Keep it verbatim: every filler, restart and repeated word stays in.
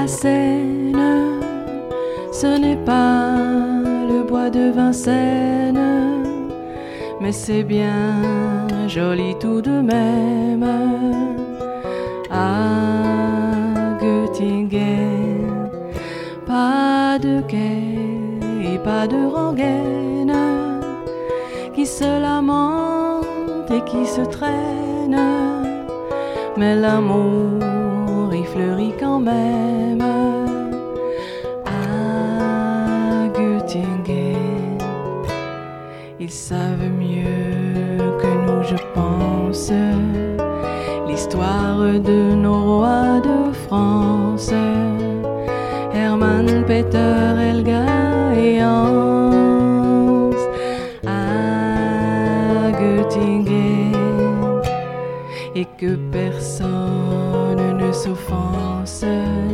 la Seine, ce n'est pas le bois de Vincennes, mais c'est bien joli tout de même. À Göttingen, pas de quai et pas de rengaine qui se lamente et qui se traîne, mais l'amour y fleurit quand même. À Göttingen, ils savent mieux que nous, je pense, l'histoire de nos rois de France, Hermann, Peter, Helga et Hans. À Göttingen, et que personne ne s'offense